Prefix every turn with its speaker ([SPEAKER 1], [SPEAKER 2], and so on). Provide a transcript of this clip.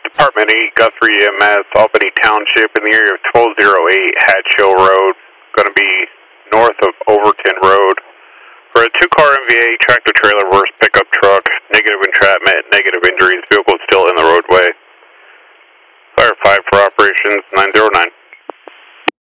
[SPEAKER 1] Department 8, Guthrie EMS, Albany Township, in the area of 1208 Hatch Hill Road, going to be north of Overton Road. For a two-car MVA, tractor-trailer versus pickup truck, negative entrapment, negative injuries, vehicle is still in the roadway. Fire 5 for operations 909.